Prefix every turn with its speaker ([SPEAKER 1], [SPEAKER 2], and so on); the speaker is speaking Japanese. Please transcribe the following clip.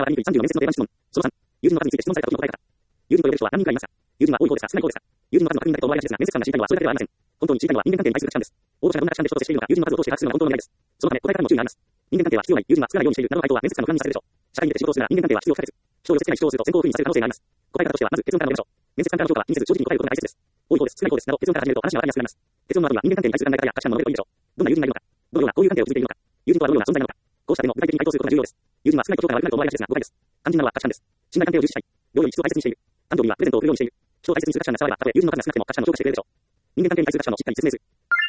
[SPEAKER 1] は割りにくい34の面接の定番質問。その3、友人の数について質問された時の答え方。友人と呼べる人は何人くらいいますか？友人は多い方ですか少ない方ですか？友人の数の確認だけと思われがちですが、面接官が知りたいのはそれだけではありません。本当に知りたいのは人間関係に対する価値観です。応募者がどんな価値観で仕事をしているのか、友人の数を通して把握するのが本当の狙いです。そのため、答え方にも注意があります。人間関係は必要ない、友人は少ないようにしているなどの回答は面接官の不安にさせるでしょう。社会に出て仕事をするなら人間関係は必要不可欠。人を寄せ付けない主張をすると選考不利にされる可能性があります。答え方としては、まず結論から述べましょう。面接官からの評価は気にせず正直に答えることが大切です。多い方です、少ない方ですなど結論から始めると話が分かりやすくなります。結論の後には人間関係に対する考え方や価値観も述べるといいでしょう。どんな友人がいるのか、どのような交友関係を築いているのか、友人とはどのような存在なのか、こうした点を具体的に回答することが重要です。友人は少ないことが悪くなると思われがちですが誤解です。肝心なのは価値観です。信頼関係を重視したい。両より質を大切にしている。誕生日にはプレゼントを送るようにしている。人を大切にする価値観が伝われば、たとえ友人の数が少なくても価値観の上昇をしてくれるでしょう。人間関係に対する価値観をしっかり説明する。